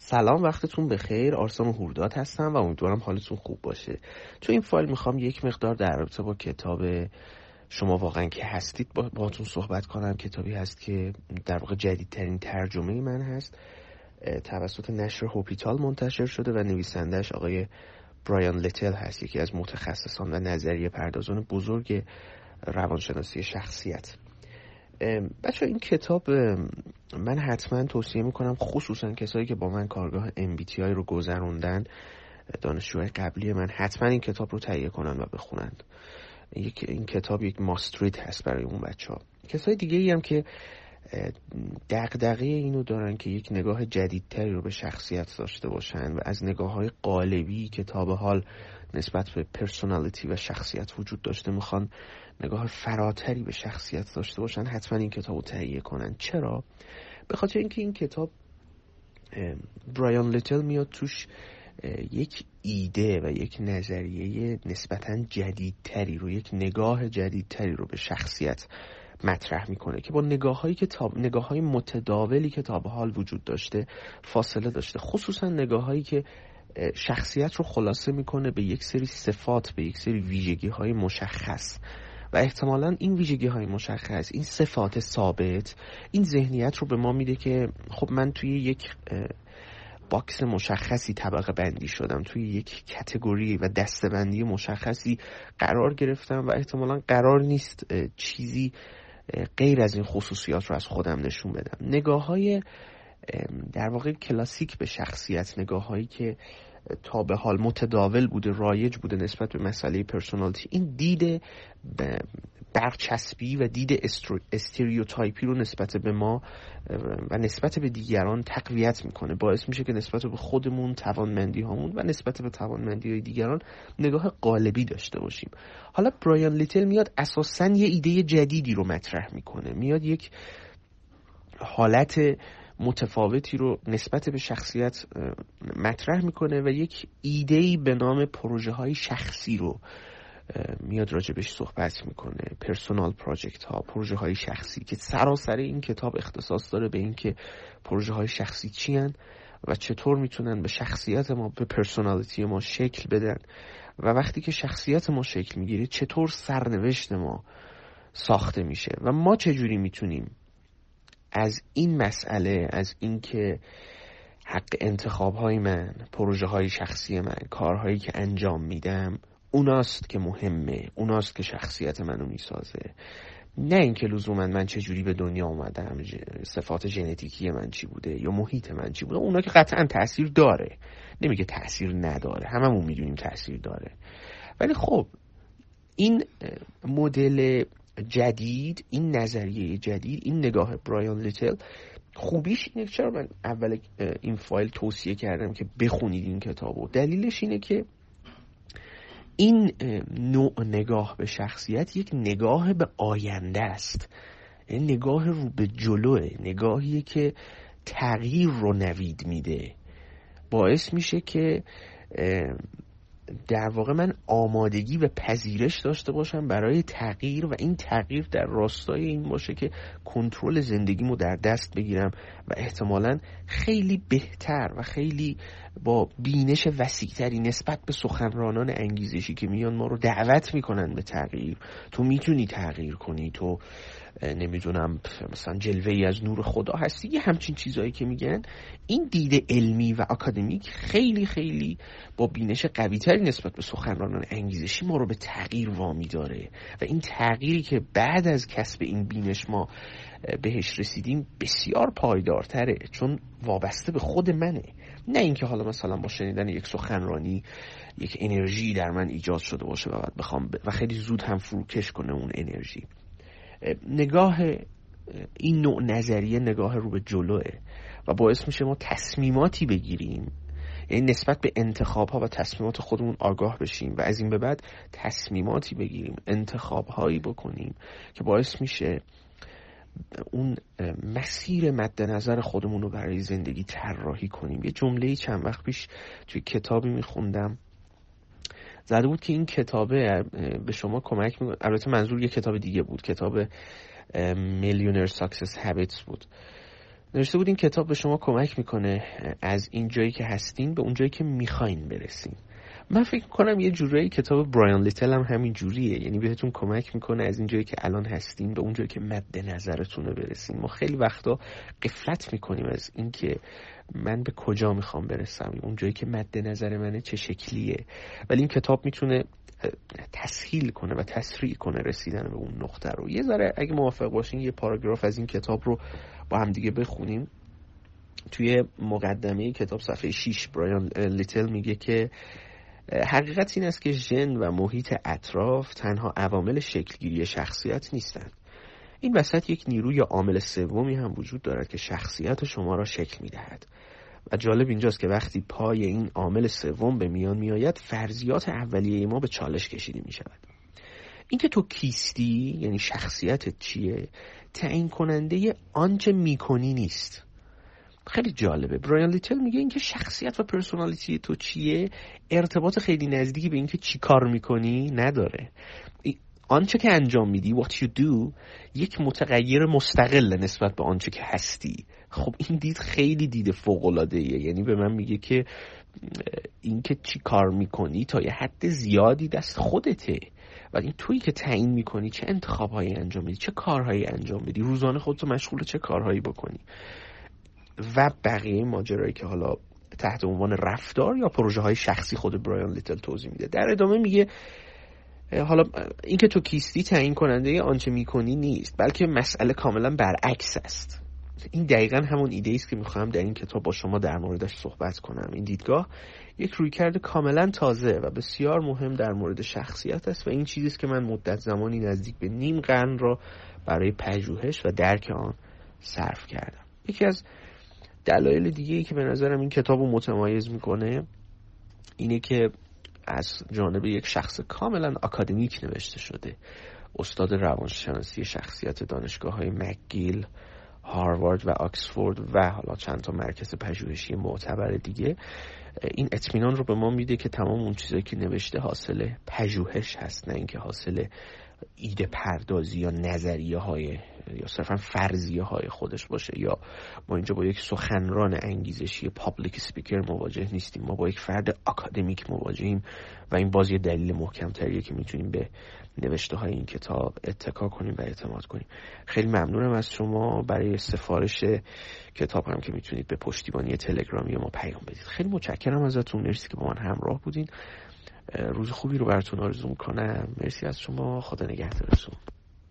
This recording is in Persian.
سلام، وقتتون بخیر. آرسام هورداد هستم و امیدوارم حالتون خوب باشه. تو این فایل میخوام یک مقدار در رابطه با کتاب شما واقعا که هستید باهاتون صحبت کنم. کتابی هست که در واقع جدیدترین ترجمه من هست، توسط نشر هوپیتال منتشر شده و نویسندش آقای برایان لیتل هست، یکی از متخصصان و نظریه پردازان بزرگ روانشناسی شخصیت. بچه این کتاب من حتما توصیه میکنم، خصوصا کسایی که با من کارگاه MBTI رو گذروندن، دانشجوهای قبلی من، حتما این کتاب رو تهیه کنن و بخونند. این کتاب یک ماسترید هست برای اون بچه ها. کسای دیگه ای هم که دغدغه اینو دارن که یک نگاه جدیدتری رو به شخصیت داشته باشن و از نگاه های قالبی که تا به حال نسبت به پرسونالیتی و شخصیت وجود داشته میخوان نگاه فراتری به شخصیت داشته باشن، حتما این کتاب رو تهیه کنن. چرا؟ به خاطر اینکه این کتاب برایان لیتل میاد توش یک ایده و یک نظریه نسبتاً جدیدتری رو، یک نگاه جدیدتری رو به شخصیت مطرح میکنه که با نگاه‌های متداولی که تا به حال وجود داشته فاصله داشته، خصوصا نگاه‌هایی که شخصیت رو خلاصه میکنه به یک سری صفات، به یک سری ویژگی‌های مشخص و احتمالاً این ویژگی‌های مشخص، این صفات ثابت، این ذهنیت رو به ما میده که خب من توی یک باکس مشخصی طبقه بندی شدم، توی یک کتگوری و دسته‌بندی مشخصی قرار گرفتم و احتمالاً قرار نیست چیزی غیر از این خصوصیات رو از خودم نشون بدم. نگاه‌های در واقع کلاسیک به شخصیت، نگاه‌هایی که تا به حال متداول بوده، رایج بوده نسبت به مسئله پرسونالیتی، این دید برچسبی و دید استریوتایپی رو نسبت به ما و نسبت به دیگران تقویت میکنه، باعث میشه که نسبت به خودمون، توانمندی هامون و نسبت به توانمندی های دیگران نگاه قالبی داشته باشیم. حالا برایان لیتل میاد اساساً یه ایده جدیدی رو مطرح میکنه، میاد یک حالت متفاوتی رو نسبت به شخصیت مطرح میکنه و یک ایده‌ای به نام پروژه های شخصی رو میاد راجبش صحبت میکنه. پرسونال پراجکت ها، پروژه های شخصی، که سراسر این کتاب اختصاص داره به این که پروژه های شخصی چی هن و چطور میتونن به شخصیت ما، به پرسونالیتی ما شکل بدن و وقتی که شخصیت ما شکل میگیره چطور سرنوشت ما ساخته میشه و ما چجوری میتونیم از این مسئله، از این که حق انتخاب‌های من، پروژه‌های شخصی من، کارهایی که انجام میدم اوناست که مهمه، اوناست که شخصیت منو میسازه، نه اینکه لزوما من چجوری به دنیا اومدم، صفات ژنتیکی من چی بوده یا محیط من چی بوده. اونا که قطعا تأثیر داره، نمیگه تأثیر نداره، هممون میدونیم تأثیر داره، ولی خب این مدل جدید، این نظریه جدید، این نگاه برایان لیتل، خوبیش اینه، چرا من اول این فایل توصیه کردم که بخونید این کتابو، دلیلش اینه که این نوع نگاه به شخصیت یک نگاه به آینده است، یعنی نگاه رو به جلوه، نگاهیه که تغییر رو نوید میده، باعث میشه که در واقع من آمادگی و پذیرش داشته باشم برای تغییر و این تغییر در راستای این باشه که کنترل زندگیمو در دست بگیرم و احتمالاً خیلی بهتر و خیلی با بینش وسیع‌تری نسبت به سخنرانان انگیزشی که میان ما رو دعوت میکنن به تغییر. تو میتونی تغییر کنی، تو نمیدونم مثلا جلوه‌ای از نور خدا هستی، یه همچین چیزایی که میگن، این دید علمی و اکادمیک خیلی خیلی با بینش قوی‌تری نسبت به سخنرانان انگیزشی ما رو به تغییر وامی داره و این تغییری که بعد از کسب این بینش ما بهش رسیدیم بسیار پایدارتره، چون وابسته به خود منه، نه اینکه حالا مثلا با شنیدن یک سخنرانی یک انرژی در من ایجاد شده باشه و بعد بخوام و خیلی زود هم فروکش کنه اون انرژی. نگاه این نوع نظریه نگاه رو به جلوه و باعث میشه ما تصمیماتی بگیریم، یعنی نسبت به انتخاب ها و تصمیمات خودمون آگاه بشیم و از این به بعد تصمیماتی بگیریم، انتخاب هایی بکنیم که باعث میشه اون مسیر مد نظر خودمون رو برای زندگی طراحی کنیم. یه جمله چند وقت پیش توی کتابی میخوندم زده بود که این کتابه به شما کمک میکنه، البته منظور یه کتاب دیگه بود، کتاب میلیونر ساکسس هابیتس بود، نوشته بود این کتاب به شما کمک میکنه از این جایی که هستین به اون جایی که میخواین برسین. من فکر کنم یه جورایی کتاب برایان لیتل هم همین جوریه، یعنی بهتون کمک میکنه از این جایی که الان هستین به اون جایی که مد نظرتونه برسین. ما خیلی وقتا غفلت میکنیم از این که من به کجا میخوام برسم، اون جایی که مد نظر منه چه شکلیه، ولی این کتاب میتونه تسهیل کنه و تسریع کنه رسیدن به اون نقطه رو. یه ذره اگه موافق باشین یه پاراگراف از این کتاب رو با هم دیگه بخونیم. توی مقدمه کتاب صفحه 6 برایان لیتل میگه که حقیقت این است که ژن و محیط اطراف تنها عوامل شکلگیری شخصیت نیستند. این وسط یک نیروی یا عامل سومی هم وجود دارد که شخصیت شما را شکل میدهد. و جالب اینجاست که وقتی پای این عامل سوم به میان میآید فرضیات اولیه ما به چالش کشیده می شود. اینکه تو کیستی، یعنی شخصیتت چیه، تعیین کننده آنچه میکنی نیست. خیلی جالبه. برایان لیتل میگه اینکه شخصیت و پرسونالیتی تو چیه ارتباط خیلی نزدیکی به اینکه چی کار میکنی نداره. آنچه که انجام میدی what you do یک متغیر مستقل نسبت به آنچه که هستی. خب این دید خیلی دید فوق‌العاده‌ایه، یعنی به من میگه که اینکه چی کار میکنی تا یه حد زیادی دست خودته و این تویی که تعیین میکنی چه انتخابهایی انجام میدی، چه کارهایی انجام میدی، روزانه خودتو مشغول چه کارهایی بکنی و بقیه ماجرایی که حالا تحت عنوان رفتار یا پروژه های شخصی خود برایان لیتل توضیح میده. در ادامه میگه حالا اینکه تو کیستی تعیین کننده آنچه میکنی نیست، بلکه مسئله کاملا برعکس است. این دقیقاً همون ایده است که میخوام در این کتاب با شما در موردش صحبت کنم. این دیدگاه یک رویکرد کاملا تازه و بسیار مهم در مورد شخصیت است و این چیزی است که من مدت زمانی نزدیک به نیم قرن را برای پژوهش و درک آن صرف کردم. یکی از دلایل دیگه‌ای که به نظرم این کتاب رو متمایز میکنه اینه که از جانب یک شخص کاملا آکادمیک نوشته شده. استاد روانشناسی شخصیت دانشگاه‌های مکگیل، هاروارد و آکسفورد و حالا چند تا مرکز پژوهشی معتبر دیگه. این اطمینان رو به ما میده که تمام اون چیزایی که نوشته حاصل پژوهش هست، نه اینکه حاصل ایده پردازی یا نظریه های یا صرفا فرضیه های خودش باشه. یا ما اینجا با یک سخنران انگیزشی پابلیک سپیکر مواجه نیستیم، ما با یک فرد آکادمیک مواجهیم و این باز یه دلیل محکم تریه که میتونیم به نوشته های این کتاب اتکا کنیم و اعتماد کنیم. خیلی ممنونم از شما. برای سفارش کتاب هم که میتونید به پشتیبانی تلگرامی ما پیام بدید. خیلی متشکرم ازتون، مرسی که با من همراه بودین. روز خوبی رو براتون آرزو میکنم. مرسی از شما، خدا نگهدارتون.